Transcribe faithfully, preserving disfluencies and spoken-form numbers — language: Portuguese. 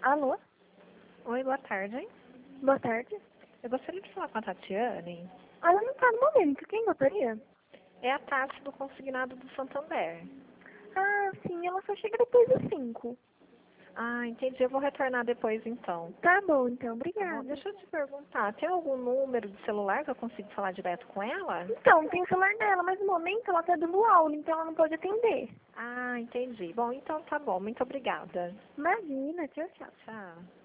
Alô? Oi, boa tarde. Boa tarde. Eu gostaria de falar com a Tatiane. Ela não tá no momento. Quem gostaria? É a Tati do Consignado do Santander. Ah, sim. Ela só chega depois das cinco. Ah, entendi. Eu vou retornar depois, então. Tá bom, então. Tá bom? Obrigada. Deixa eu te perguntar, tem algum número de celular que eu consigo falar direto com ela? Então, tem o celular dela, mas no momento ela tá dando aula, então ela não pode atender. Ah, entendi. Bom, então tá bom. Muito obrigada. Imagina. Tchau, tchau. Tchau.